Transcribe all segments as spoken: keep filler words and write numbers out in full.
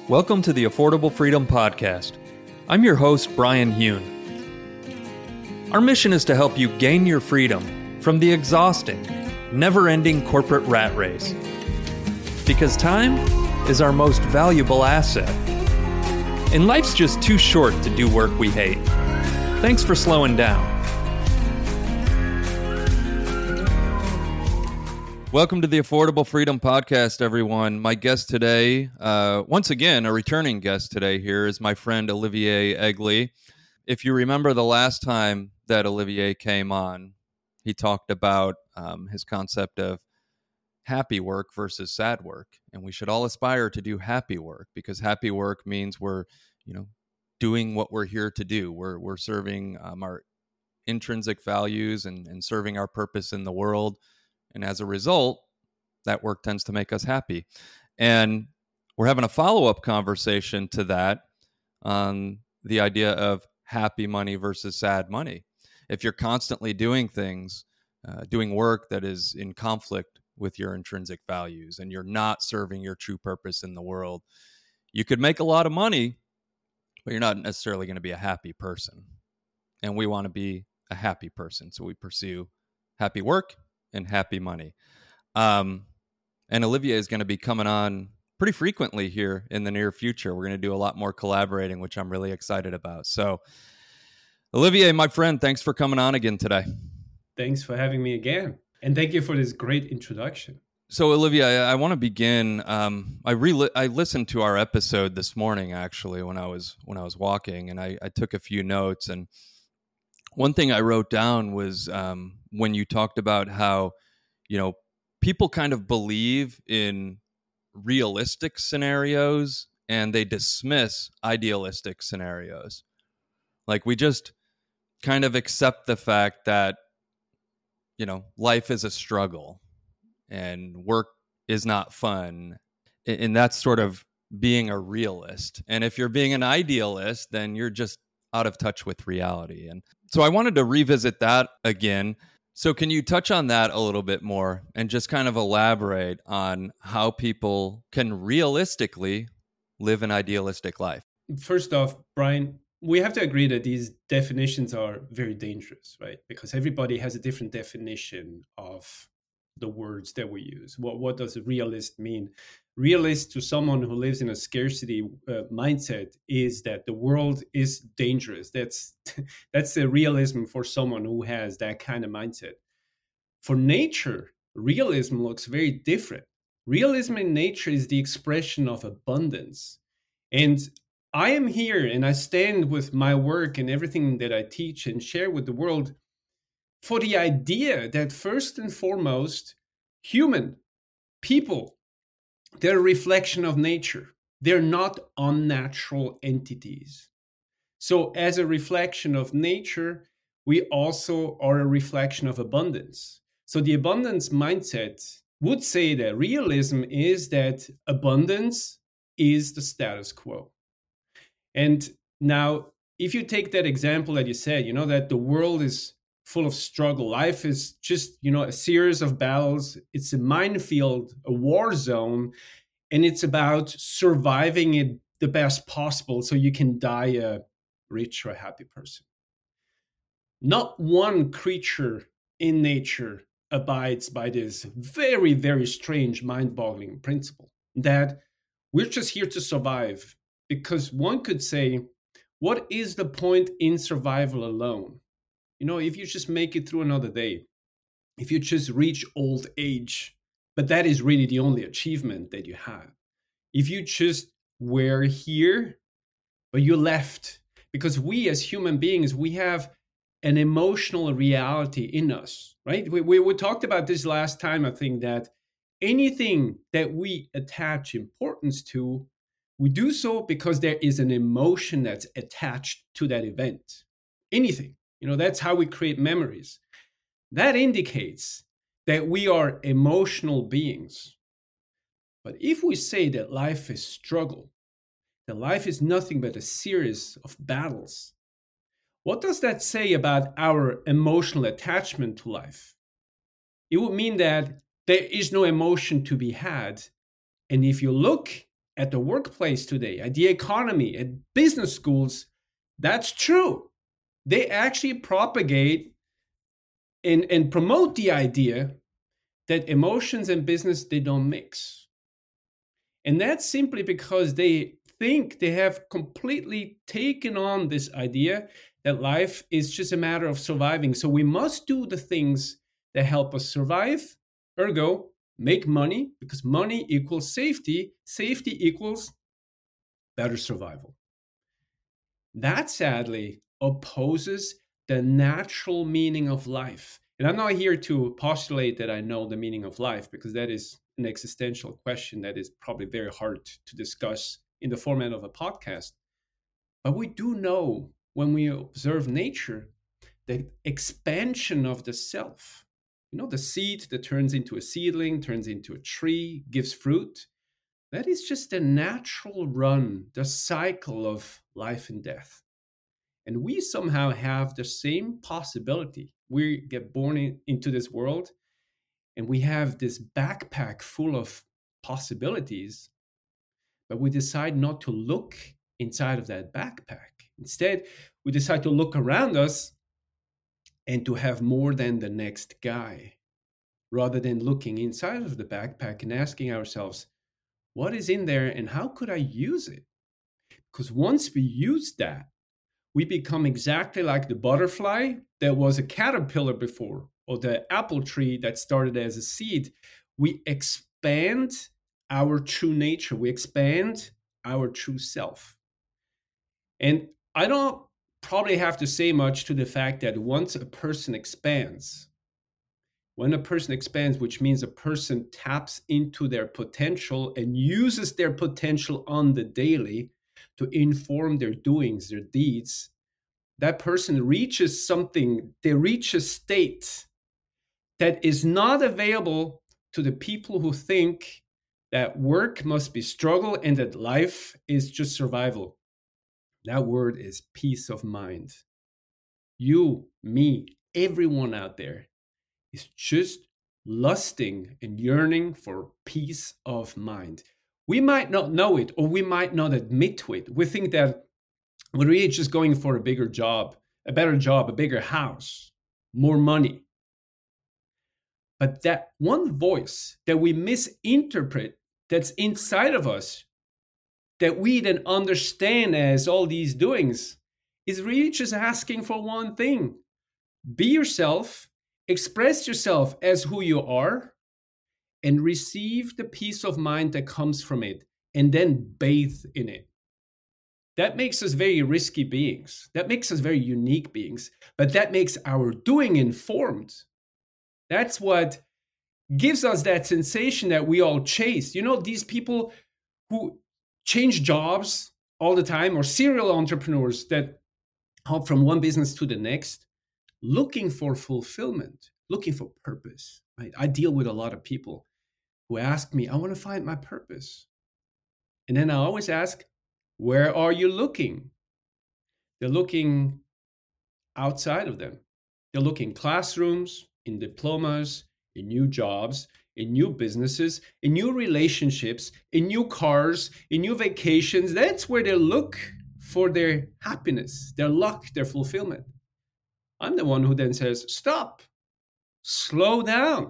Welcome to the Affordable Freedom Podcast. I'm your host, Brian Hune. Our mission is to help you gain your freedom from the exhausting, never-ending corporate rat race. Because time is our most valuable asset. And life's just too short to do work we hate. Thanks for slowing down. Welcome to the Affordable Freedom Podcast, everyone. My guest today, uh, once again, a returning guest today here is my friend Olivier Egley. If you remember the last time that Olivier came on, he talked about um, his concept of happy work versus sad work. And we should all aspire to do happy work because happy work means we're, you know, doing what we're here to do. We're we're serving um, our intrinsic values and, and serving our purpose in the world. And as a result, that work tends to make us happy. And we're having a follow-up conversation to that on the idea of happy money versus sad money. If you're constantly doing things, uh, doing work that is in conflict with your intrinsic values and you're not serving your true purpose in the world, you could make a lot of money, but you're not necessarily going to be a happy person. And we want to be a happy person. So we pursue happy work and happy money. Um, and Olivier is going to be coming on pretty frequently here in the near future. We're going to do a lot more collaborating, which I'm really excited about. So, Olivier, my friend, thanks for coming on again today. Thanks for having me again. And thank you for this great introduction. So, Olivier, I, I want to begin. Um, I re- I listened to our episode this morning, actually, when I was when I was walking, and I, I took a few notes. And one thing I wrote down was um, when you talked about how, you know, people kind of believe in realistic scenarios and they dismiss idealistic scenarios. Like we just kind of accept the fact that, you know, life is a struggle and work is not fun. And that's sort of being a realist. And if you're being an idealist, then you're just out of touch with reality. And so I wanted to revisit that again. So can you touch on that a little bit more and just kind of elaborate on how people can realistically live an idealistic life? First off, Brian, we have to agree that these definitions are very dangerous, right? Because everybody has a different definition of the words that we use. What, what does a realist mean? Realist to someone who lives in a scarcity uh, mindset is that the world is dangerous. That's that's the realism for someone who has that kind of mindset. For nature, realism looks very different. Realism in nature is the expression of abundance. And I am here and I stand with my work and everything that I teach and share with the world for the idea that first and foremost, human people, they're a reflection of nature. They're not unnatural entities. So as a reflection of nature, we also are a reflection of abundance. So the abundance mindset would say that realism is that abundance is the status quo. And now, if you take that example that you said, you know, that the world is full of struggle. Life is just, you know, a series of battles. It's a minefield, a war zone, and it's about surviving it the best possible so you can die a rich or happy person. Not one creature in nature abides by this very, very strange, mind-boggling principle that we're just here to survive. Because one could say, what is the point in survival alone? You know, if you just make it through another day, if you just reach old age, but that is really the only achievement that you have. If you just were here, but you left, because we as human beings, we have an emotional reality in us, right? We, we, we talked about this last time, I think, that anything that we attach importance to, we do so because there is an emotion that's attached to that event. Anything. You know, that's how we create memories. That indicates that we are emotional beings. But if we say that life is struggle, that life is nothing but a series of battles, what does that say about our emotional attachment to life? It would mean that there is no emotion to be had. And if you look at the workplace today, at the economy, at business schools, that's true. They actually propagate and, and promote the idea that emotions and business, they don't mix. And that's simply because they think they have completely taken on this idea that life is just a matter of surviving. So we must do the things that help us survive, ergo, make money, because money equals safety. Safety equals better survival. That sadly opposes the natural meaning of life. And I'm not here to postulate that I know the meaning of life, because that is an existential question that is probably very hard to discuss in the format of a podcast. But we do know, when we observe nature, the expansion of the self. You know, the seed that turns into a seedling, turns into a tree, gives fruit. That is just the natural run, the cycle of life and death. And we somehow have the same possibility. We get born in, into this world, and we have this backpack full of possibilities, but we decide not to look inside of that backpack. Instead, we decide to look around us and to have more than the next guy, rather than looking inside of the backpack and asking ourselves, what is in there and how could I use it? Because once we use that, we become exactly like the butterfly that was a caterpillar before, or the apple tree that started as a seed. We expand our true nature. We expand our true self. And I don't probably have to say much to the fact that once a person expands, when a person expands, which means a person taps into their potential and uses their potential on the daily to inform their doings, their deeds, that person reaches something, they reach a state that is not available to the people who think that work must be struggle and that life is just survival. That word is peace of mind. You, me, everyone out there is just lusting and yearning for peace of mind. We might not know it, or we might not admit to it. We think that we're really just going for a bigger job, a better job, a bigger house, more money. But that one voice that we misinterpret, that's inside of us, that we then understand as all these doings, is really just asking for one thing. Be yourself, express yourself as who you are, and receive the peace of mind that comes from it, and then bathe in it. That makes us very risky beings. That makes us very unique beings, but that makes our doing informed. That's what gives us that sensation that we all chase. You know, these people who change jobs all the time, or serial entrepreneurs that hop from one business to the next, looking for fulfillment, looking for purpose. Right? I deal with a lot of people who ask me, I want to find my purpose. And then I always ask, where are you looking? They're looking outside of them. They're looking in classrooms, in diplomas, in new jobs, in new businesses, in new relationships, in new cars, in new vacations. That's where they look for their happiness, their luck, their fulfillment. I'm the one who then says, stop, slow down,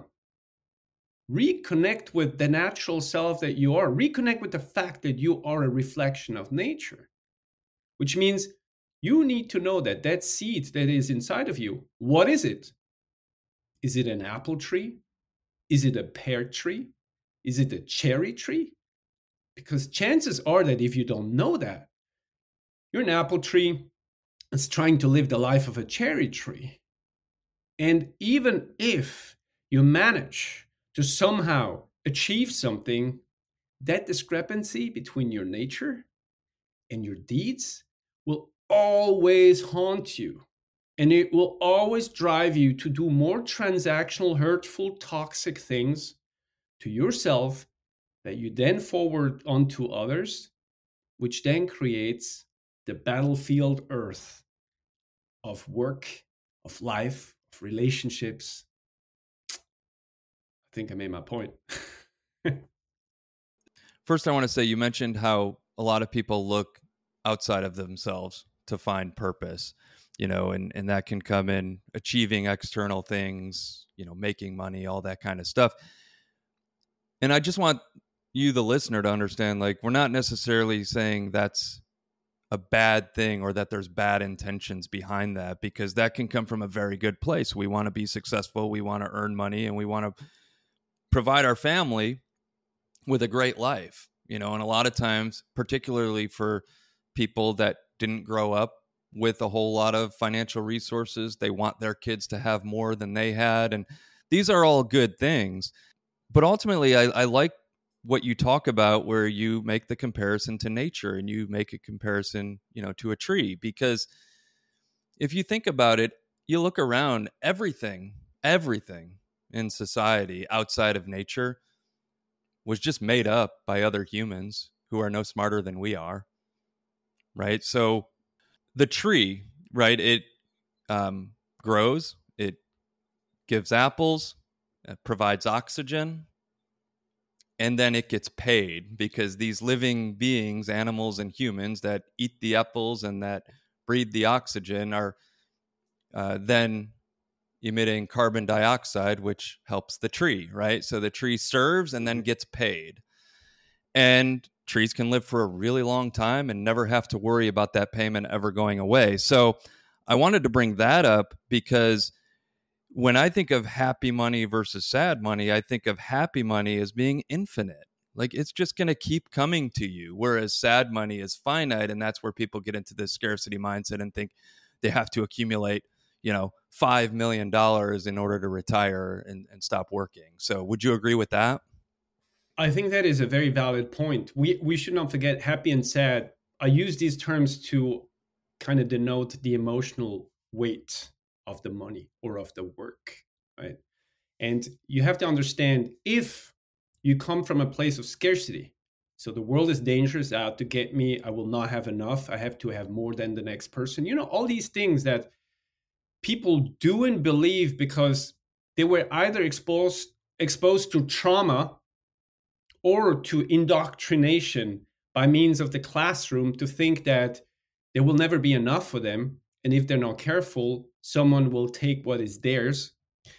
reconnect with the natural self that you are, reconnect with the fact that you are a reflection of nature, which means you need to know that that seed that is inside of you, what is it? Is it an apple tree? Is it a pear tree? Is it a cherry tree? Because chances are that if you don't know that, you're an apple tree that's trying to live the life of a cherry tree. And even if you manage to somehow achieve something, that discrepancy between your nature and your deeds will always haunt you. And it will always drive you to do more transactional, hurtful, toxic things to yourself that you then forward onto others, which then creates the battlefield earth of work, of life, of relationships. I think I made my point. First, I want to say you mentioned how a lot of people look outside of themselves to find purpose, you know, and, and that can come in achieving external things, you know, making money, all that kind of stuff. And I just want you, the listener, to understand, like, we're not necessarily saying that's a bad thing or that there's bad intentions behind that, because that can come from a very good place. We want to be successful. We want to earn money, and we want to provide our family with a great life, you know, and a lot of times, particularly for people that didn't grow up with a whole lot of financial resources, they want their kids to have more than they had. And these are all good things. But ultimately, I, I like what you talk about, where you make the comparison to nature and you make a comparison, you know, to a tree. Because if you think about it, you look around, everything, everything in society outside of nature was just made up by other humans who are no smarter than we are, right? So the tree, right, it um, grows, it gives apples, it provides oxygen, and then it gets paid, because these living beings, animals and humans that eat the apples and that breathe the oxygen, are uh, then emitting carbon dioxide, which helps the tree, right? So the tree serves and then gets paid. And trees can live for a really long time and never have to worry about that payment ever going away. So I wanted to bring that up, because when I think of happy money versus sad money, I think of happy money as being infinite. Like, it's just going to keep coming to you, whereas sad money is finite. And that's where people get into this scarcity mindset and think they have to accumulate, you know, five million dollars in order to retire and, and stop working. So would you agree with that? I think that is a very valid point. We we should not forget happy and sad. I use these terms to kind of denote the emotional weight of the money or of the work, right? And you have to understand, if you come from a place of scarcity, so the world is dangerous, out to get me, I will not have enough, I have to have more than the next person. You know, all these things that people do and believe because they were either exposed exposed to trauma or to indoctrination by means of the classroom, to think that there will never be enough for them. And if they're not careful, someone will take what is theirs.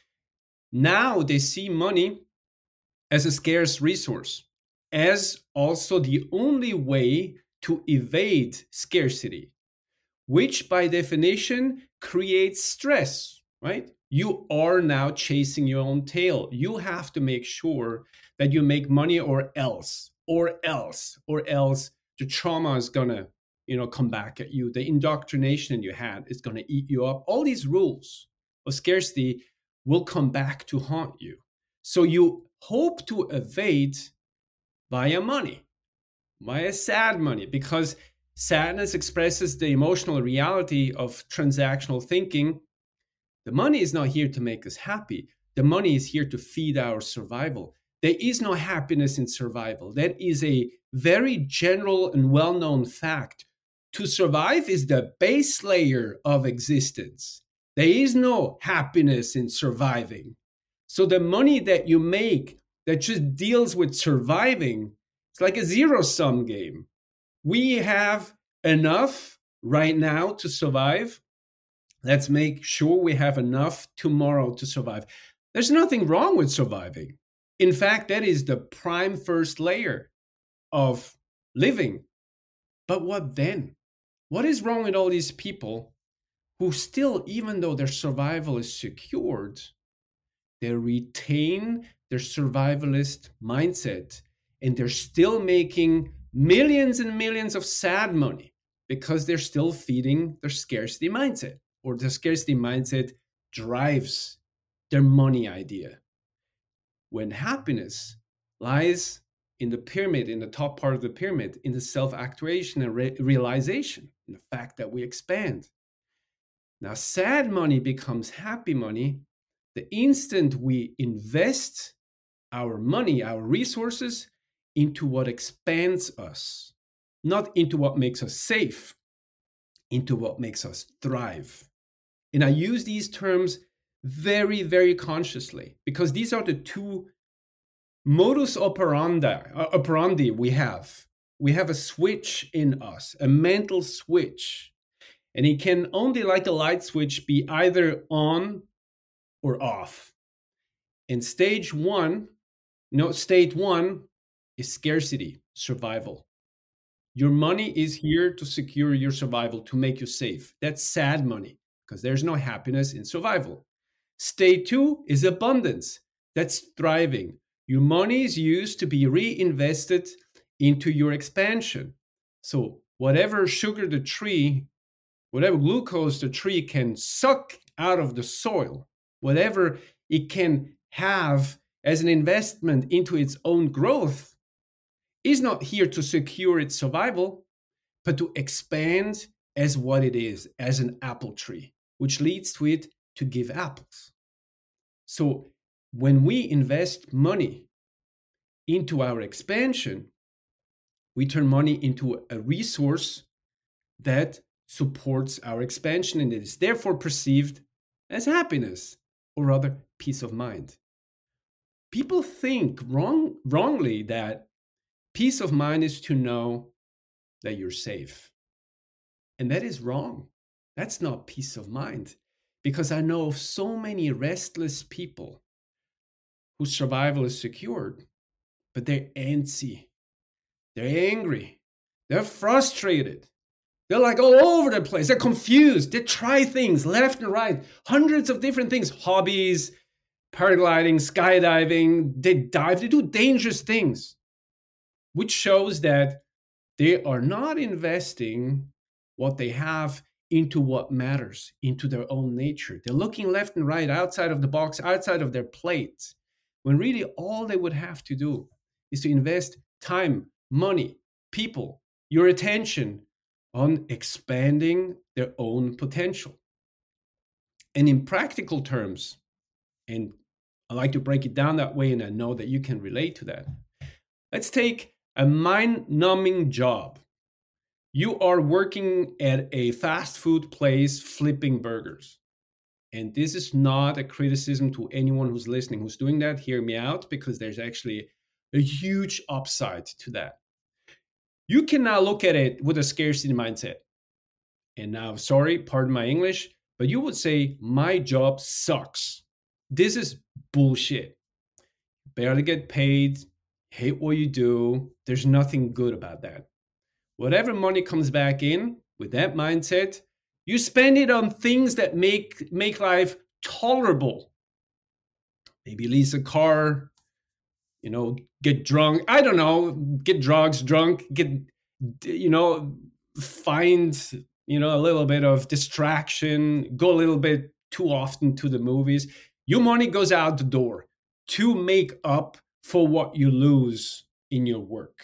Now they see money as a scarce resource, as also the only way to evade scarcity, which by definition creates stress, right? You are now chasing your own tail. You have to make sure that you make money, or else, or else, or else the trauma is gonna, you know, come back at you. The indoctrination you had is gonna eat you up. All these rules of scarcity will come back to haunt you. So you hope to evade via money, via sad money, because sadness expresses the emotional reality of transactional thinking. The money is not here to make us happy. The money is here to feed our survival. There is no happiness in survival. That is a very general and well-known fact. To survive is the base layer of existence. There is no happiness in surviving. So the money that you make that just deals with surviving, it's like a zero-sum game. We have enough right now to survive. Let's make sure we have enough tomorrow to survive. There's nothing wrong with surviving. In fact, that is the prime first layer of living. But what then? What is wrong with all these people who still, even though their survival is secured, they retain their survivalist mindset, and they're still making millions and millions of sad money because they're still feeding their scarcity mindset, or the scarcity mindset drives their money idea. When happiness lies in the pyramid, in the top part of the pyramid, in the self-actuation and re- realization, in the fact that we expand. Now, sad money becomes happy money the instant we invest our money, our resources, into what expands us, not into what makes us safe, into what makes us thrive. And I use these terms very, very consciously, because these are the two modus operandi, uh, operandi we have. We have a switch in us, a mental switch. And it can only, like a light switch, be either on or off. And stage one, no, state one is scarcity, survival. Your money is here to secure your survival, to make you safe. That's sad money because there's no happiness in survival. State two is abundance. That's thriving. Your money is used to be reinvested into your expansion. So whatever sugar the tree, whatever glucose the tree can suck out of the soil, whatever it can have as an investment into its own growth, is not here to secure its survival, but to expand as what it is, as an apple tree, which leads to it to give apples. So when we invest money into our expansion, we turn money into a resource that supports our expansion and it is therefore perceived as happiness, or rather peace of mind. People think wrong, wrongly that peace of mind is to know that you're safe. And that is wrong. That's not peace of mind. Because I know of so many restless people whose survival is secured, but they're antsy. They're angry. They're frustrated. They're like all over the place. They're confused. They try things left and right, hundreds of different things, hobbies, paragliding, skydiving. They dive, they do dangerous things, which shows that they are not investing what they have into what matters, into their own nature. They're looking left and right, outside of the box, outside of their plate, when really all they would have to do is to invest time, money, people, your attention on expanding their own potential. And in practical terms, and I like to break it down that way, and I know that you can relate to that. Let's take a mind-numbing job. You are working at a fast food place flipping burgers. And this is not a criticism to anyone who's listening, who's doing that. Hear me out, because there's actually a huge upside to that. You can now look at it with a scarcity mindset. And now, sorry, pardon my English, but you would say, my job sucks. This is bullshit. Barely get paid, hate what you do. There's nothing good about that. Whatever money comes back in with that mindset, you spend it on things that make, make life tolerable. Maybe lease a car, you know, get drunk. I don't know, get drugs, drunk, get, you know, find, you know, a little bit of distraction, go a little bit too often to the movies. Your money goes out the door to make up for what you lose in your work.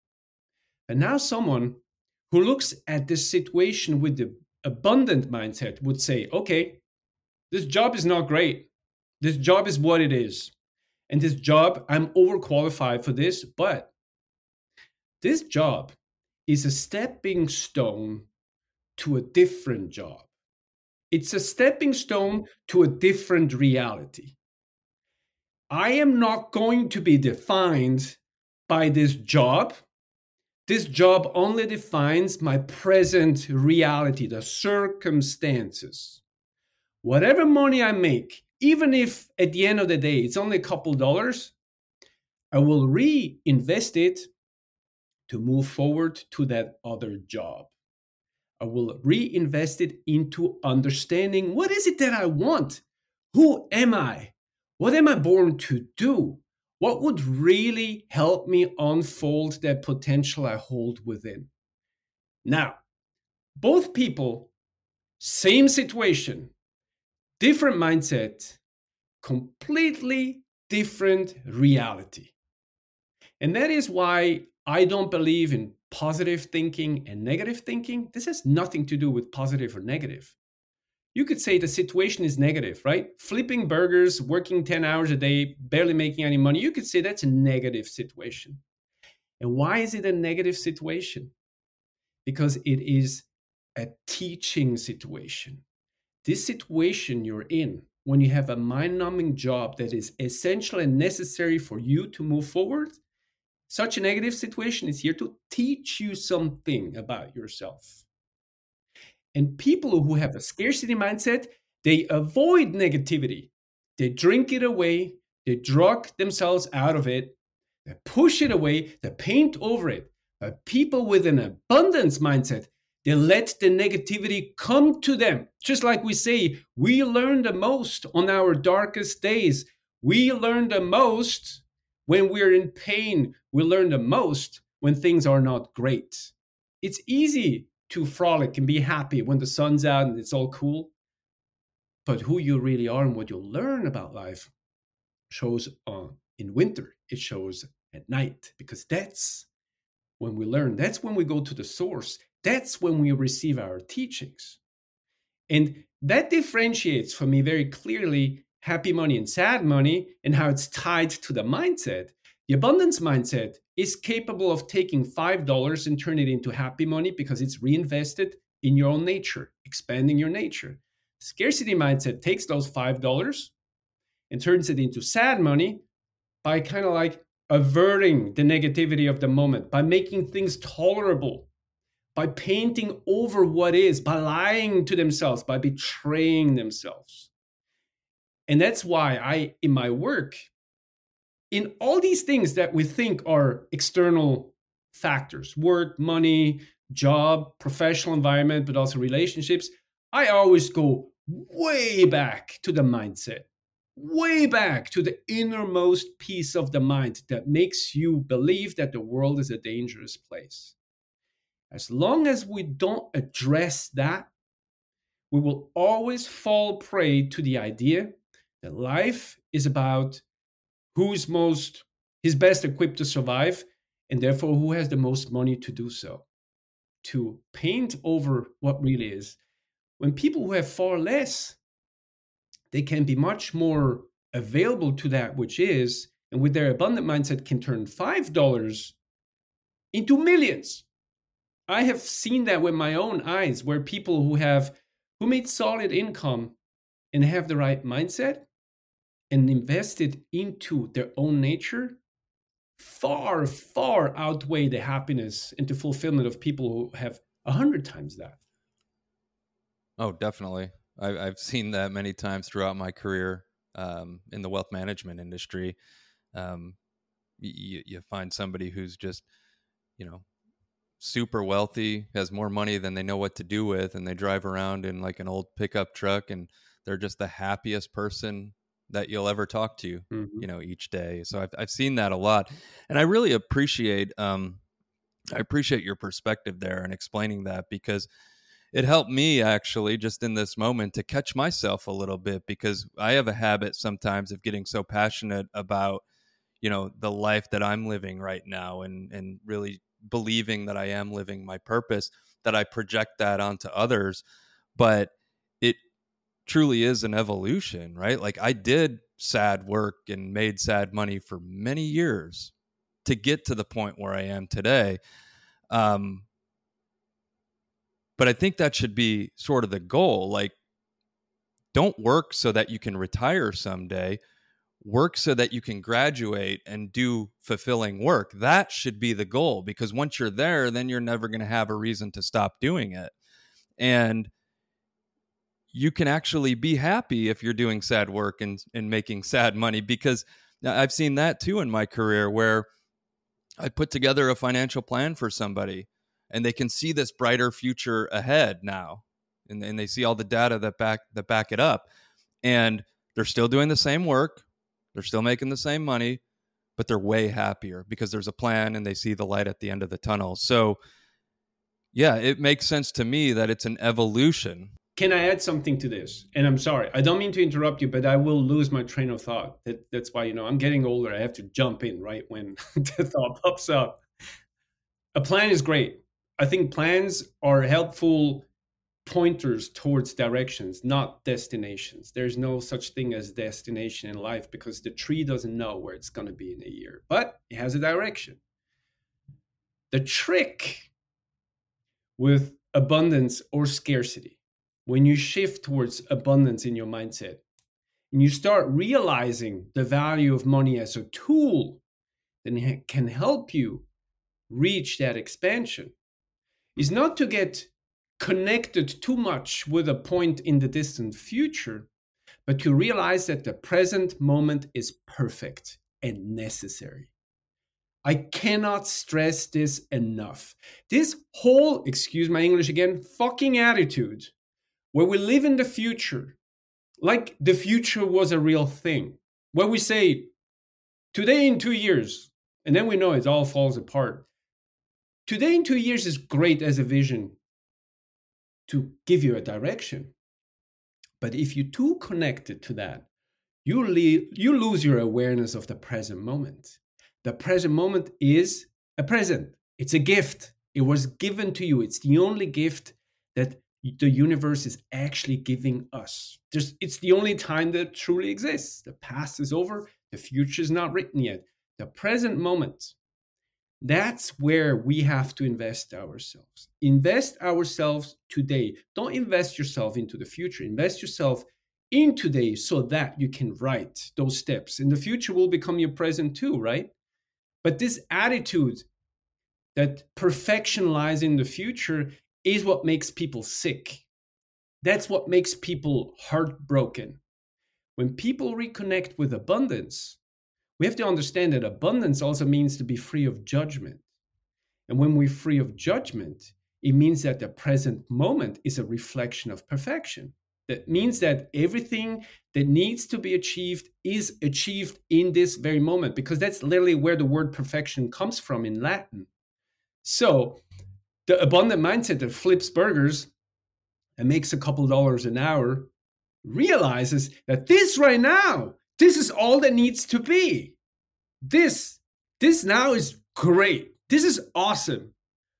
And now someone who looks at this situation with the abundant mindset would say, okay, this job is not great. This job is what it is. And this job, I'm overqualified for this, but this job is a stepping stone to a different job. It's a stepping stone to a different reality. I am not going to be defined by this job. This job only defines my present reality, the circumstances. Whatever money I make, even if at the end of the day it's only a couple dollars, I will reinvest it to move forward to that other job. I will reinvest it into understanding, what is it that I want? Who am I? What am I born to do? What would really help me unfold that potential I hold within? Now, both people, same situation, different mindset, completely different reality. And that is why I don't believe in positive thinking and negative thinking. This has nothing to do with positive or negative. You could say the situation is negative, right? Flipping burgers, working ten hours a day, barely making any money. You could say that's a negative situation. And why is it a negative situation? Because it is a teaching situation. This situation you're in, when you have a mind-numbing job that is essential and necessary for you to move forward, such a negative situation is here to teach you something about yourself. And people who have a scarcity mindset, they avoid negativity. They drink it away, they drug themselves out of it, they push it away, they paint over it. But people with an abundance mindset, they let the negativity come to them. Just like we say, we learn the most on our darkest days. We learn the most when we're in pain. We learn the most when things are not great. It's easy to frolic and be happy when the sun's out and it's all cool. But who you really are and what you'll learn about life shows uh, in winter. It shows at night, because that's when we learn. That's when we go to the source. That's when we receive our teachings. And that differentiates for me very clearly happy money and sad money, and how it's tied to the mindset. The abundance mindset is capable of taking five dollars and turn it into happy money because it's reinvested in your own nature, expanding your nature. Scarcity mindset takes those five dollars and turns it into sad money by kind of like averting the negativity of the moment, by making things tolerable, by painting over what is, by lying to themselves, by betraying themselves. And that's why I, in my work, in all these things that we think are external factors, work, money, job, professional environment, but also relationships, I always go way back to the mindset, way back to the innermost piece of the mind that makes you believe that the world is a dangerous place. As long as we don't address that, we will always fall prey to the idea that life is about who's most, is best equipped to survive, and therefore who has the most money to do so. To paint over what really is. When people who have far less, they can be much more available to that which is, and with their abundant mindset can turn five dollars into millions. I have seen that with my own eyes, where people who have, who made solid income and have the right mindset and invested into their own nature, far, far outweigh the happiness and the fulfillment of people who have a hundred times that. Oh, definitely. I, I've seen that many times throughout my career um, in the wealth management industry. Um, you, you find somebody who's just, you know, super wealthy, has more money than they know what to do with, and they drive around in like an old pickup truck, and they're just the happiest person that you'll ever talk to, mm-hmm. you know, each day. So I've I've seen that a lot, and I really appreciate um, I appreciate your perspective there and explaining that, because it helped me actually just in this moment to catch myself a little bit, because I have a habit sometimes of getting so passionate about, you know, the life that I'm living right now, and and really believing that I am living my purpose, that I project that onto others. But it truly is an evolution, right? Like I did sad work and made sad money for many years to get to the point where I am today. Um, but I think that should be sort of the goal. Like, don't work so that you can retire someday. Work so that you can graduate and do fulfilling work. That should be the goal, because once you're there, then you're never going to have a reason to stop doing it. And you can actually be happy if you're doing sad work and, and making sad money, because I've seen that too in my career, where I put together a financial plan for somebody and they can see this brighter future ahead now. And, and they see all the data that back, that back it up, and they're still doing the same work. They're still making the same money, but they're way happier because there's a plan and they see the light at the end of the tunnel. So yeah, it makes sense to me that it's an evolution. Can I add something to this? And I'm sorry, I don't mean to interrupt you, but I will lose my train of thought. That, that's why, you know, I'm getting older. I have to jump in right when the thought pops up. A plan is great. I think plans are helpful pointers towards directions, not destinations. There's no such thing as destination in life, because the tree doesn't know where it's going to be in a year, but it has a direction. The trick with abundance or scarcity, when you shift towards abundance in your mindset, and you start realizing the value of money as a tool that can help you reach that expansion, is not to get connected too much with a point in the distant future, but to realize that the present moment is perfect and necessary. I cannot stress this enough. This whole, excuse my English again, fucking attitude where we live in the future, like the future was a real thing, where we say, today in two years, and then we know it all falls apart. Today in two years is great as a vision to give you a direction. But if you're too connected to that, you, le- you lose your awareness of the present moment. The present moment is a present. It's a gift. It was given to you. It's the only gift that the universe is actually giving us. Just, it's the only time that truly exists. The past is over. The future is not written yet. The present moment, that's where we have to invest ourselves. Invest ourselves today. Don't invest yourself into the future. Invest yourself in today so that you can write those steps. And the future will become your present too, right? But this attitude that perfection lies in the future is what makes people sick. That's what makes people heartbroken. When people reconnect with abundance, we have to understand that abundance also means to be free of judgment. And when we're free of judgment, it means that the present moment is a reflection of perfection. That means that everything that needs to be achieved is achieved in this very moment, because that's literally where the word perfection comes from in Latin. So the abundant mindset that flips burgers and makes a couple dollars an hour realizes that this right now, this is all that needs to be. This, this now is great. This is awesome.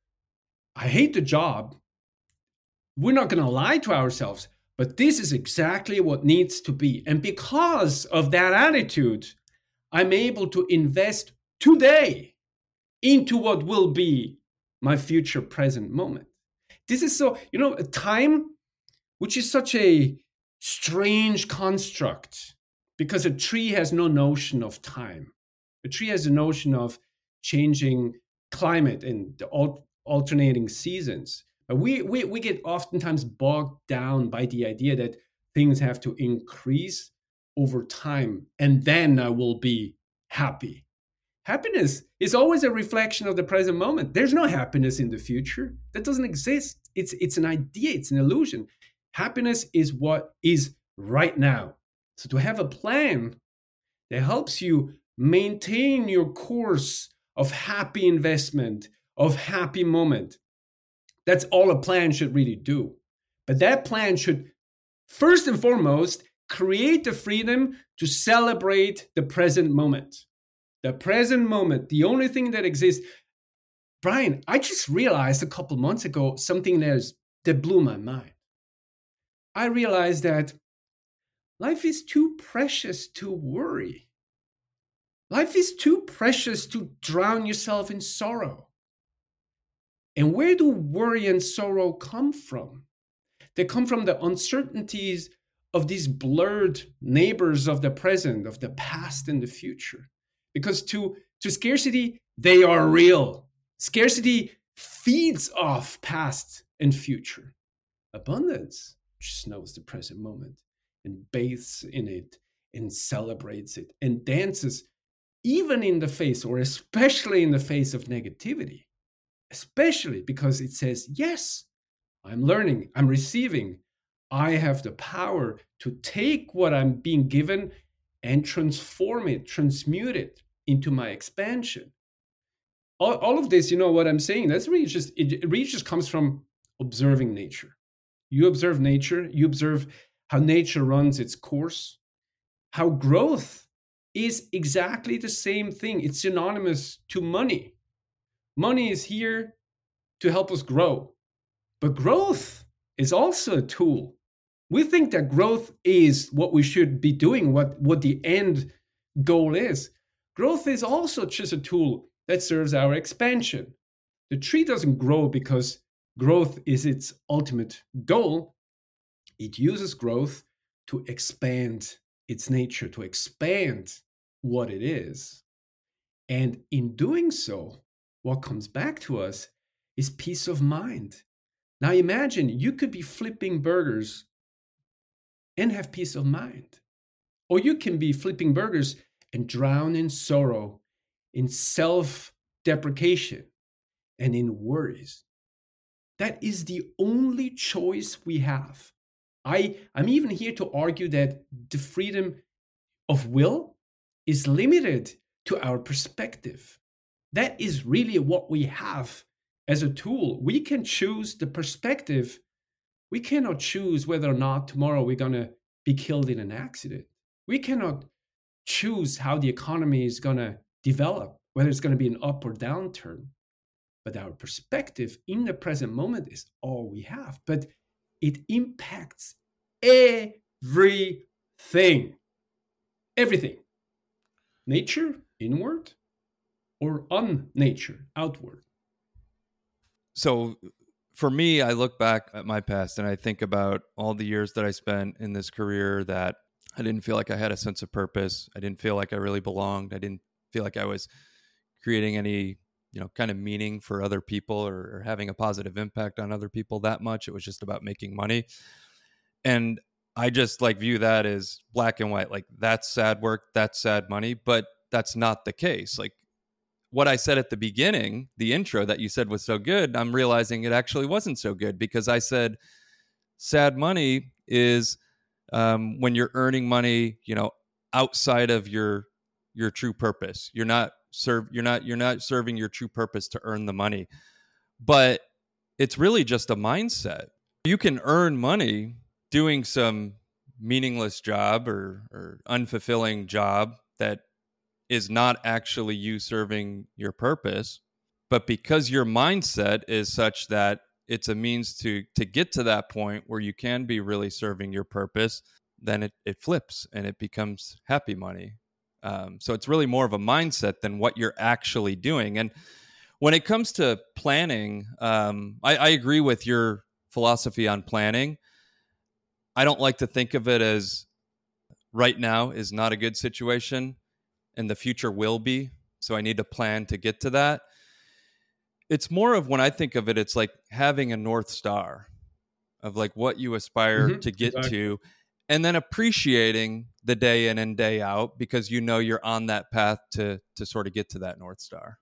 I hate the job. We're not going to lie to ourselves, but this is exactly what needs to be. And because of that attitude, I'm able to invest today into what will be my future present moment. This is so, you know, a time which is such a strange construct, because a tree has no notion of time. A tree has a notion of changing climate and the al- alternating seasons. But we, we, we get oftentimes bogged down by the idea that things have to increase over time, and then I will be happy. Happiness is always a reflection of the present moment. There's no happiness in the future. That doesn't exist. It's, it's an idea. It's an illusion. Happiness is what is right now. So to have a plan that helps you maintain your course of happy investment, of happy moment, that's all a plan should really do. But that plan should, first and foremost, create the freedom to celebrate the present moment. The present moment, the only thing that exists. Brian, I just realized a couple months ago something that, is, that blew my mind. I realized that life is too precious to worry. Life is too precious to drown yourself in sorrow. And where do worry and sorrow come from? They come from the uncertainties of these blurred neighbors of the present, of the past and the future. Because to, to scarcity, they are real. Scarcity feeds off past and future. Abundance just knows the present moment and bathes in it and celebrates it and dances even in the face, or especially in the face of negativity. Especially because it says, yes, I'm learning, I'm receiving. I have the power to take what I'm being given and transform it, transmute it into my expansion. All, all of this, you know what I'm saying, that's really just, it really just comes from observing nature. You observe nature, you observe how nature runs its course, how growth is exactly the same thing. It's synonymous to money. Money is here to help us grow, but growth is also a tool. We think that growth is what we should be doing, what, what the end goal is. Growth is also just a tool that serves our expansion. The tree doesn't grow because growth is its ultimate goal. It uses growth to expand its nature, to expand what it is. And in doing so, what comes back to us is peace of mind. Now imagine you could be flipping burgers and have peace of mind. Or you can be flipping burgers and drown in sorrow, in self-deprecation, and in worries. That is the only choice we have. I, I'm even here to argue that the freedom of will is limited to our perspective. That is really what we have as a tool. We can choose the perspective. We cannot choose whether or not tomorrow we're going to be killed in an accident. We cannot choose how the economy is going to develop, whether it's going to be an up or downturn. But our perspective in the present moment is all we have. But it impacts everything. Everything. Nature, inward, or unnature, outward. So for me, I look back at my past and I think about all the years that I spent in this career that I didn't feel like I had a sense of purpose. I didn't feel like I really belonged. I didn't feel like I was creating any, you know, kind of meaning for other people or, or having a positive impact on other people that much. It was just about making money. And I just like view that as black and white. Like that's sad work, that's sad money, but that's not the case. Like what I said at the beginning, the intro that you said was so good, I'm realizing it actually wasn't so good because I said sad money is um, when you're earning money, you know, outside of your your true purpose. You're not serve you're not you're not serving your true purpose to earn the money. But it's really just a mindset. You can earn money doing some meaningless job or, or unfulfilling job that is not actually you serving your purpose. But because your mindset is such that it's a means to to get to that point where you can be really serving your purpose, then it, it flips and it becomes happy money. Um, so it's really more of a mindset than what you're actually doing. And when it comes to planning, um, I, I agree with your philosophy on planning. I don't like to think of it as right now is not a good situation and the future will be. So I need to plan to get to that. It's more of when I think of it, it's like having a North Star of like what you aspire mm-hmm, to get exactly. to, and then appreciating the day in and day out because you know you're on that path to to sort of get to that North Star.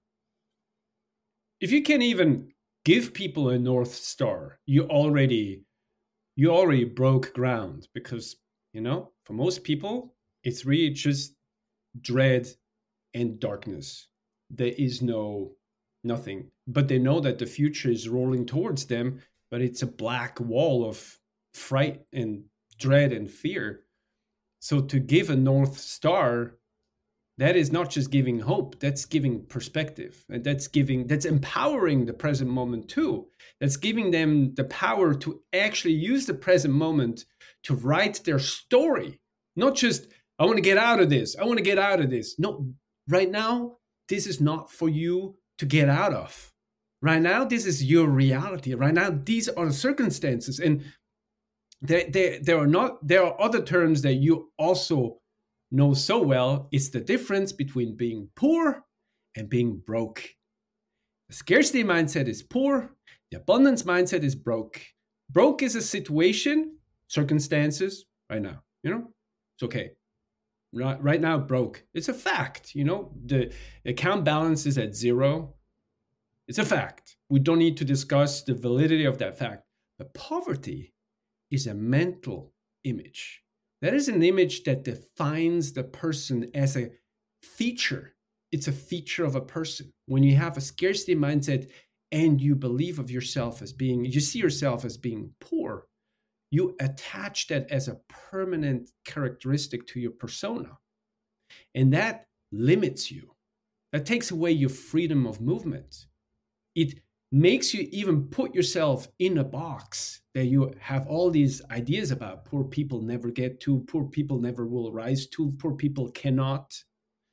If you can even give people a North Star, you already you already broke ground because, you know, for most people, it's really just dread and darkness. There is no nothing, but they know that the future is rolling towards them, but it's a black wall of fright and dread and fear. So to give a North Star, that is not just giving hope, that's giving perspective, and that's giving that's empowering the present moment too. That's giving them the power to actually use the present moment to write their story. Not just, I want to get out of this, I want to get out of this. No, right now, this is not for you to get out of. Right now, this is your reality. Right now, these are the circumstances. And there, there, there are not there are other terms that you also know so well. It's the difference between being poor and being broke. The scarcity mindset is poor. The abundance mindset is broke. Broke is a situation, circumstances, right now. You know, it's okay. Right, right now, broke. It's a fact. You know, the account balance is at zero. It's a fact. We don't need to discuss the validity of that fact. But poverty is a mental image. That is an image that defines the person as a feature. It's a feature of a person. When you have a scarcity mindset and you believe of yourself as being, you see yourself as being poor, you attach that as a permanent characteristic to your persona. And that limits you. That takes away your freedom of movement. It makes you even put yourself in a box that you have all these ideas about. Poor people never get to, poor people never will rise to, poor people cannot.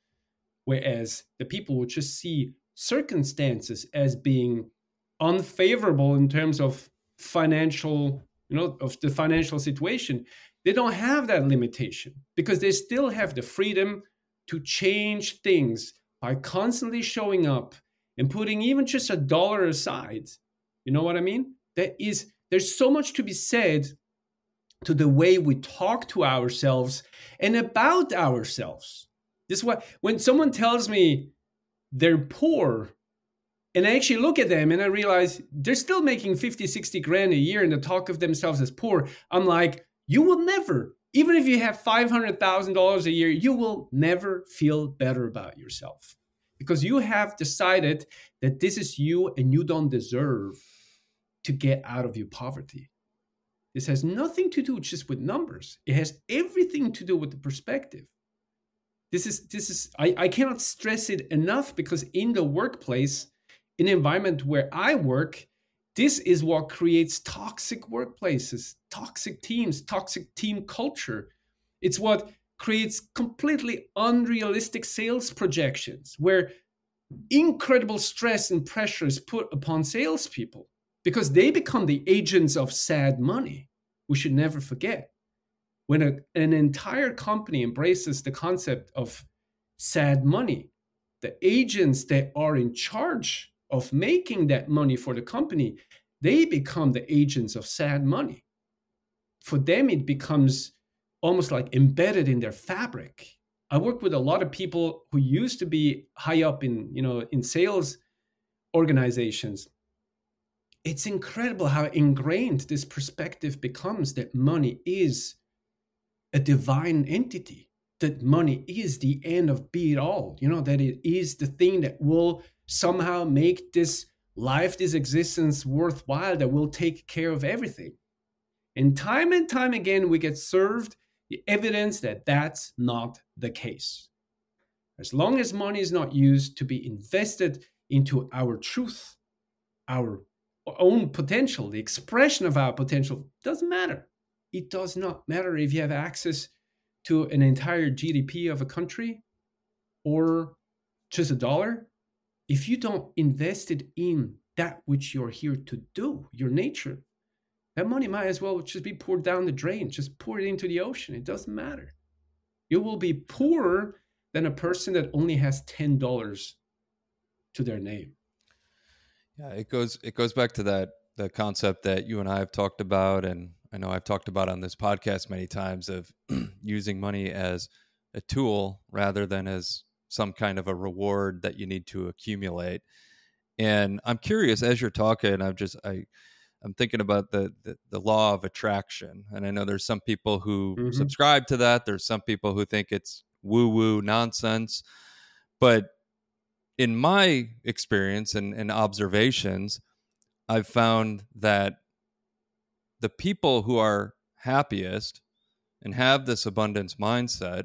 Whereas the people would just see circumstances as being unfavorable in terms of financial, you know, of the financial situation. They don't have that limitation because they still have the freedom to change things by constantly showing up and putting even just a dollar aside. You know what I mean? That is, there's so much to be said to the way we talk to ourselves and about ourselves. This is why when someone tells me they're poor, and I actually look at them and I realize they're still making fifty, sixty grand a year and they talk of themselves as poor, I'm like, you will never, even if you have five hundred thousand dollars a year, you will never feel better about yourself because you have decided that this is you and you don't deserve to get out of your poverty. This has nothing to do just with numbers. It has everything to do with the perspective. This is, this is, I, I cannot stress it enough because in the workplace, in an environment where I work, this is what creates toxic workplaces, toxic teams, toxic team culture. It's what creates completely unrealistic sales projections where incredible stress and pressure is put upon salespeople because they become the agents of sad money. We should never forget. When a, an entire company embraces the concept of sad money, the agents that are in charge of making that money for the company, they become the agents of sad money. For them, it becomes almost like embedded in their fabric. I work with a lot of people who used to be high up in, you know, in sales organizations. It's incredible how ingrained this perspective becomes that money is a divine entity, that money is the end of be it all, you know, that it is the thing that will somehow make this life, this existence worthwhile, that will take care of everything. And time and time again, we get served the evidence that that's not the case. As long as money is not used to be invested into our truth, our own potential, the expression of our potential, doesn't matter. It does not matter if you have access to an entire G D P of a country or just a dollar. If you don't invest it in that which you're here to do, your nature, that money might as well just be poured down the drain. Just pour it into the ocean. It doesn't matter. You will be poorer than a person that only has ten dollars to their name. Yeah, it goes it goes back to that the concept that you and I have talked about, and I know I've talked about on this podcast many times, of using money as a tool rather than as some kind of a reward that you need to accumulate. And I'm curious, as you're talking, I'm just I I'm thinking about the, the the law of attraction. And I know there's some people who mm-hmm. subscribe to that. There's some people who think it's woo-woo nonsense. But in my experience and, and observations, I've found that the people who are happiest and have this abundance mindset,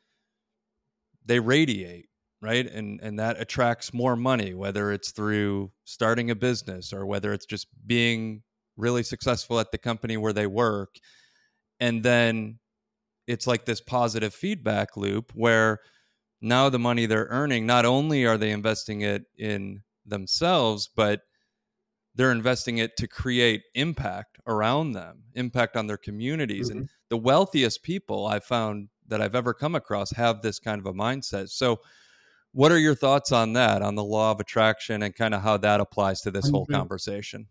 they radiate, right? And and that attracts more money, whether it's through starting a business or whether it's just being really successful at the company where they work. And then it's like this positive feedback loop where now the money they're earning, not only are they investing it in themselves, but they're investing it to create impact around them, impact on their communities. Mm-hmm. And the wealthiest people I've found that I've ever come across have this kind of a mindset. So what are your thoughts on that, on the law of attraction and kind of how that applies to this mm-hmm. whole conversation?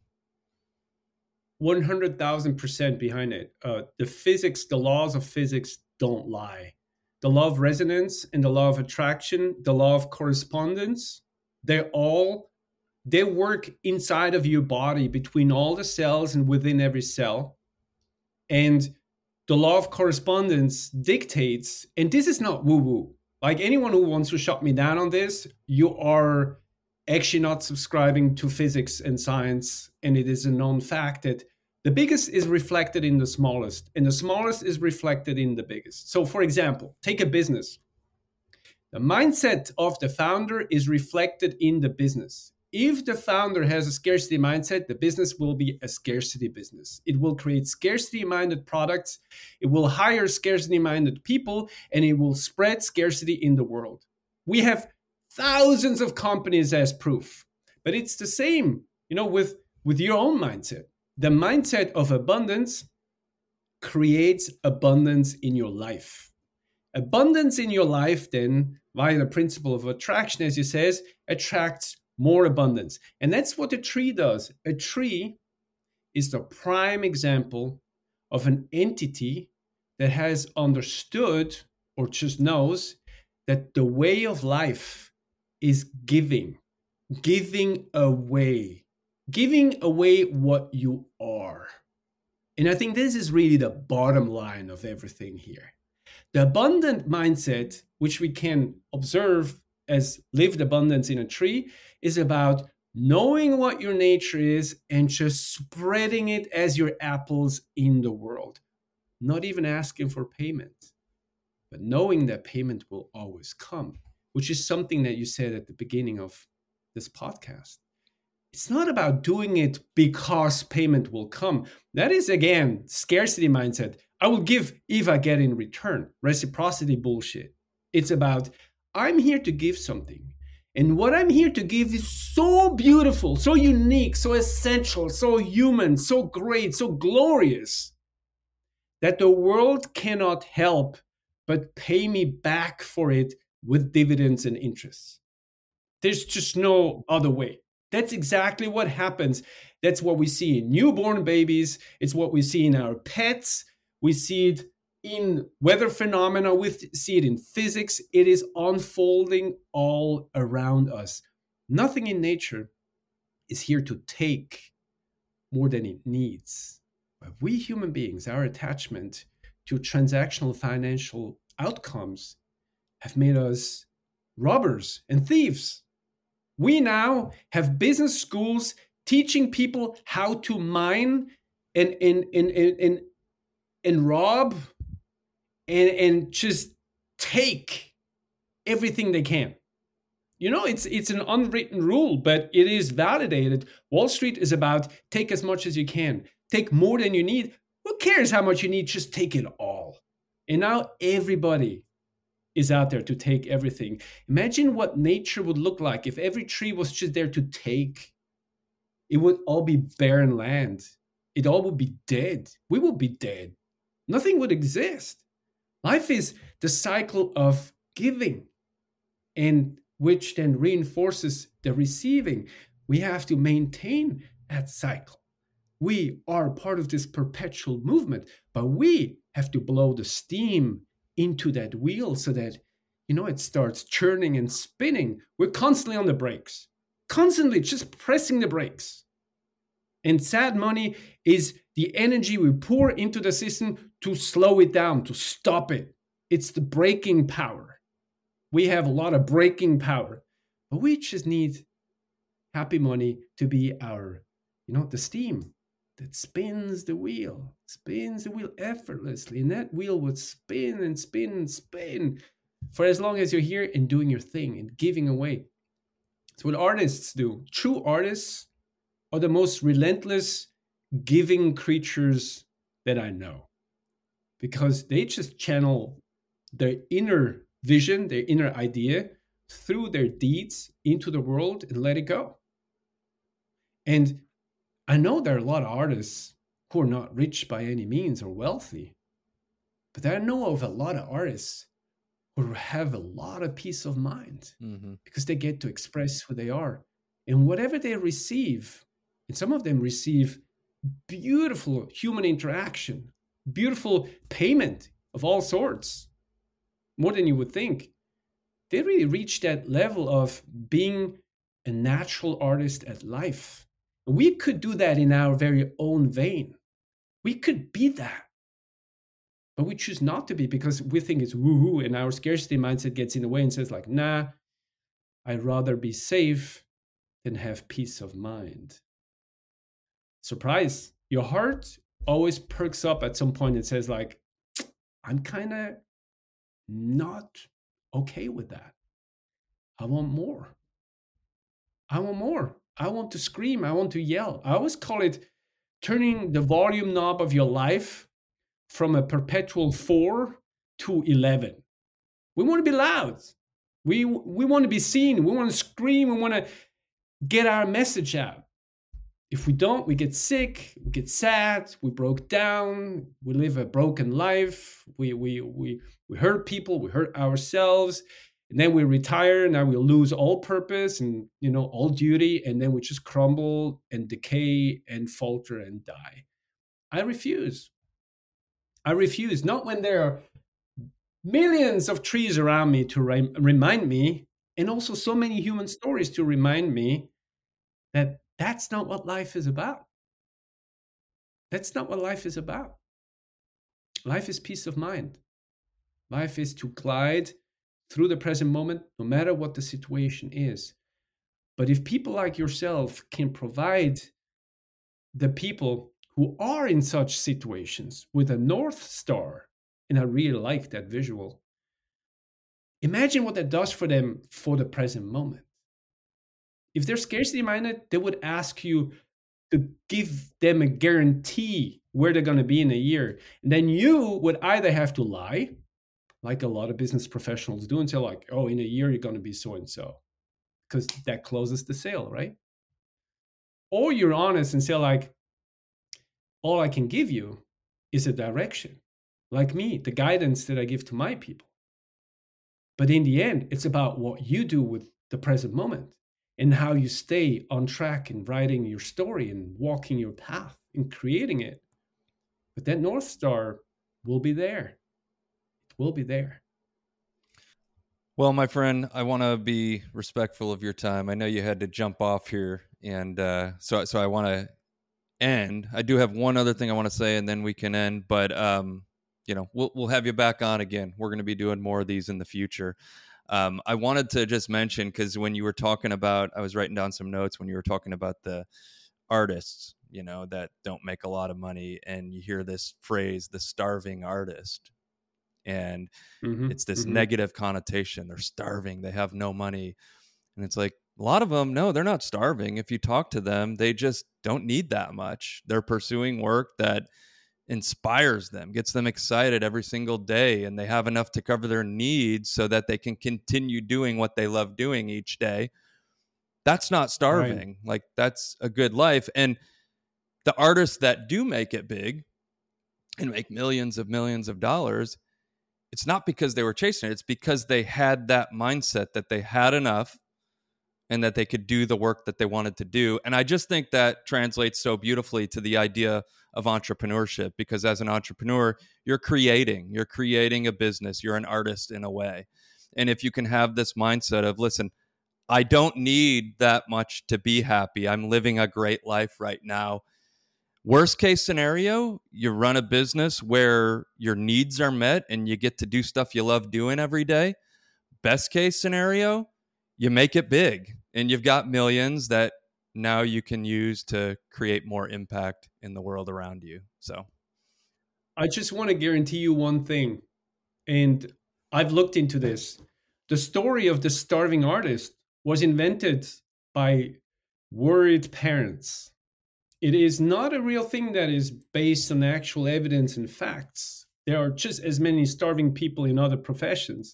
one hundred thousand percent behind it. Uh, the physics, the laws of physics don't lie. The law of resonance and the law of attraction, the law of correspondence, they all, they work inside of your body between all the cells and within every cell. And the law of correspondence dictates, and this is not woo-woo. Like anyone who wants to shut me down on this, you are actually not subscribing to physics and science. And it is a known fact that the biggest is reflected in the smallest, and the smallest is reflected in the biggest. So for example, take a business. The mindset of the founder is reflected in the business. If the founder has a scarcity mindset, the business will be a scarcity business. It will create scarcity-minded products. It will hire scarcity-minded people, and it will spread scarcity in the world. We have thousands of companies as proof, but it's the same, you know, with, with your own mindset. The mindset of abundance creates abundance in your life. Abundance in your life then, via the principle of attraction, as you says, attracts more abundance. And that's what a tree does. A tree is the prime example of an entity that has understood or just knows that the way of life is giving, giving away, giving away what you are. And I think this is really the bottom line of everything here. The abundant mindset, which we can observe as lived abundance in a tree, is about knowing what your nature is and just spreading it as your apples in the world. Not even asking for payment, but knowing that payment will always come, which is something that you said at the beginning of this podcast. It's not about doing it because payment will come. That is, again, scarcity mindset. I will give if I get in return. Reciprocity bullshit. It's about, I'm here to give something. And what I'm here to give is so beautiful, so unique, so essential, so human, so great, so glorious, that the world cannot help but pay me back for it with dividends and interests. There's just no other way. That's exactly what happens. That's what we see in newborn babies. It's what we see in our pets. We see it in weather phenomena. We see it in physics. It is unfolding all around us. Nothing in nature is here to take more than it needs. But we human beings, our attachment to transactional financial outcomes have made us robbers and thieves. We now have business schools teaching people how to mine and and and and and, and rob and, and just take everything they can. You know, it's it's an unwritten rule, but it is validated. Wall Street is about take as much as you can, take more than you need. Who cares how much you need? Just take it all. And now everybody is out there to take everything. Imagine what nature would look like if every tree was just there to take. It would all be barren land. It all would be dead. We would be dead. Nothing would exist. Life is the cycle of giving, and which then reinforces the receiving. We have to maintain that cycle. We are part of this perpetual movement, but we have to blow the steam into that wheel so that, you know, it starts churning and spinning. We're constantly on the brakes, constantly just pressing the brakes. And sad money is the energy we pour into the system to slow it down, to stop it. It's the braking power. We have a lot of braking power, but we just need happy money to be our, you know, the steam that spins the wheel, spins the wheel effortlessly. And that wheel would spin and spin and spin for as long as you're here and doing your thing and giving away. It's what artists do. True artists are the most relentless giving creatures that I know, because they just channel their inner vision, their inner idea through their deeds into the world and let it go. And I know there are a lot of artists who are not rich by any means or wealthy, but I know of a lot of artists who have a lot of peace of mind mm-hmm. because they get to express who they are. And whatever they receive, and some of them receive beautiful human interaction, beautiful payment of all sorts, more than you would think. They really reach that level of being a natural artist at life. We could do that in our very own vein. We could be that. But we choose not to be because we think it's woo-hoo, and our scarcity mindset gets in the way and says like, nah, I'd rather be safe than have peace of mind. Surprise, your heart always perks up at some point and says like, I'm kind of not okay with that. I want more. I want more. I want to scream. I want to yell. I always call it turning the volume knob of your life from a perpetual four to eleven. We want to be loud. We, we want to be seen. We want to scream. We want to get our message out. If we don't, we get sick, we get sad, we broke down, we live a broken life, we we we we hurt people, we hurt ourselves, and then we retire. Now we lose all purpose and, you know, all duty, and then we just crumble and decay and falter and die. I refuse. I refuse. Not when there are millions of trees around me to re- remind me, and also so many human stories to remind me that that's not what life is about. That's not what life is about. Life is peace of mind. Life is to glide through the present moment, no matter what the situation is. But if people like yourself can provide the people who are in such situations with a North Star, and I really like that visual, imagine what that does for them for the present moment. If they're scarcity minded, they would ask you to give them a guarantee where they're going to be in a year. And then you would either have to lie, like a lot of business professionals do, and say like, oh, in a year, you're going to be so-and-so, because that closes the sale, right? Or you're honest and say like, all I can give you is a direction, like me, the guidance that I give to my people. But in the end, it's about what you do with the present moment and how you stay on track in writing your story and walking your path and creating it. But that North Star will be there. It will be there. Well, my friend, I want to be respectful of your time. I know you had to jump off here, and uh, so so I want to end. I do have one other thing I want to say, and then we can end. But um, you know, we'll we'll have you back on again. We're going to be doing more of these in the future. Um, I wanted to just mention, because when you were talking about, I was writing down some notes when you were talking about the artists, you know, that don't make a lot of money, and you hear this phrase, the starving artist. And mm-hmm, it's this mm-hmm. negative connotation. They're starving. They have no money. And it's like, a lot of them, no, they're not starving. If you talk to them, they just don't need that much. They're pursuing work that inspires them, gets them excited every single day, and they have enough to cover their needs so that they can continue doing what they love doing each day. That's not starving. Right. Like, that's a good life. And the artists that do make it big and make millions of millions of dollars, it's not because they were chasing it. It's because they had that mindset that they had enough and that they could do the work that they wanted to do. And I just think that translates so beautifully to the idea of entrepreneurship, because as an entrepreneur, you're creating, you're creating a business, you're an artist in a way. And if you can have this mindset of, listen, I don't need that much to be happy. I'm living a great life right now. Worst case scenario, you run a business where your needs are met and you get to do stuff you love doing every day. Best case scenario, you make it big and you've got millions that now you can use to create more impact in the world around you. So I just want to guarantee you one thing, and I've looked into this. The story of the starving artist was invented by worried parents. It is not a real thing that is based on actual evidence and facts. There are just as many starving people in other professions.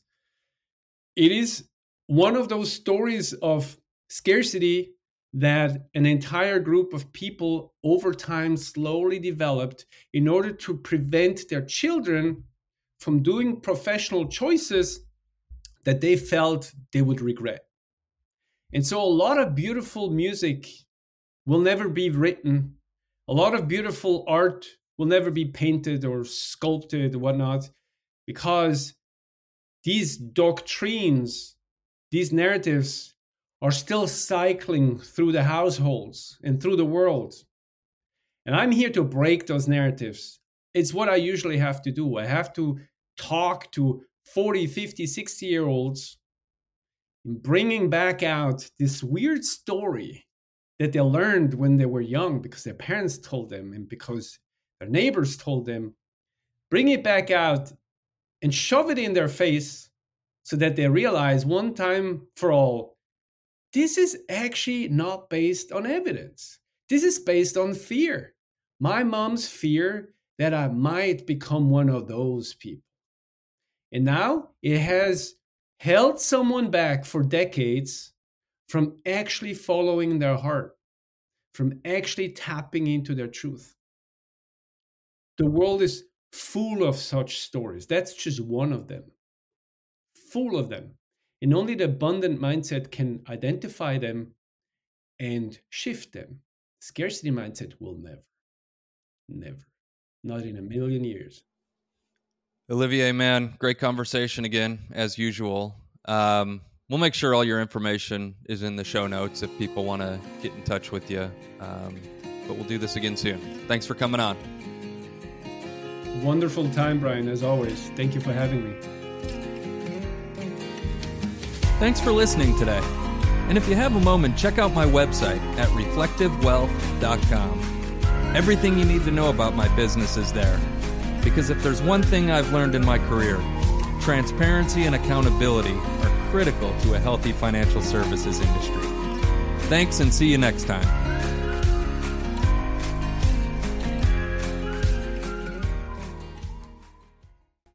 It is one of those stories of scarcity that an entire group of people over time slowly developed in order to prevent their children from doing professional choices that they felt they would regret. And so a lot of beautiful music will never be written. A lot of beautiful art will never be painted or sculpted or whatnot, because these doctrines, these narratives are still cycling through the households and through the world. And I'm here to break those narratives. It's what I usually have to do. I have to talk to forty, fifty, sixty year olds, bringing back out this weird story that they learned when they were young because their parents told them and because their neighbors told them. Bring it back out and shove it in their face so that they realize one time for all, this is actually not based on evidence. This is based on fear. My mom's fear that I might become one of those people. And now it has held someone back for decades from actually following their heart, from actually tapping into their truth. The world is full of such stories. That's just one of them. Full of them. And only the abundant mindset can identify them and shift them. Scarcity mindset will never, never, not in a million years. Olivier, man, great conversation again, as usual. Um, we'll make sure all your information is in the show notes if people want to get in touch with you. Um, but we'll do this again soon. Thanks for coming on. Wonderful time, Brian, as always. Thank you for having me. Thanks for listening today. And if you have a moment, check out my website at reflective wealth dot com. Everything you need to know about my business is there. Because if there's one thing I've learned in my career, transparency and accountability are critical to a healthy financial services industry. Thanks, and see you next time.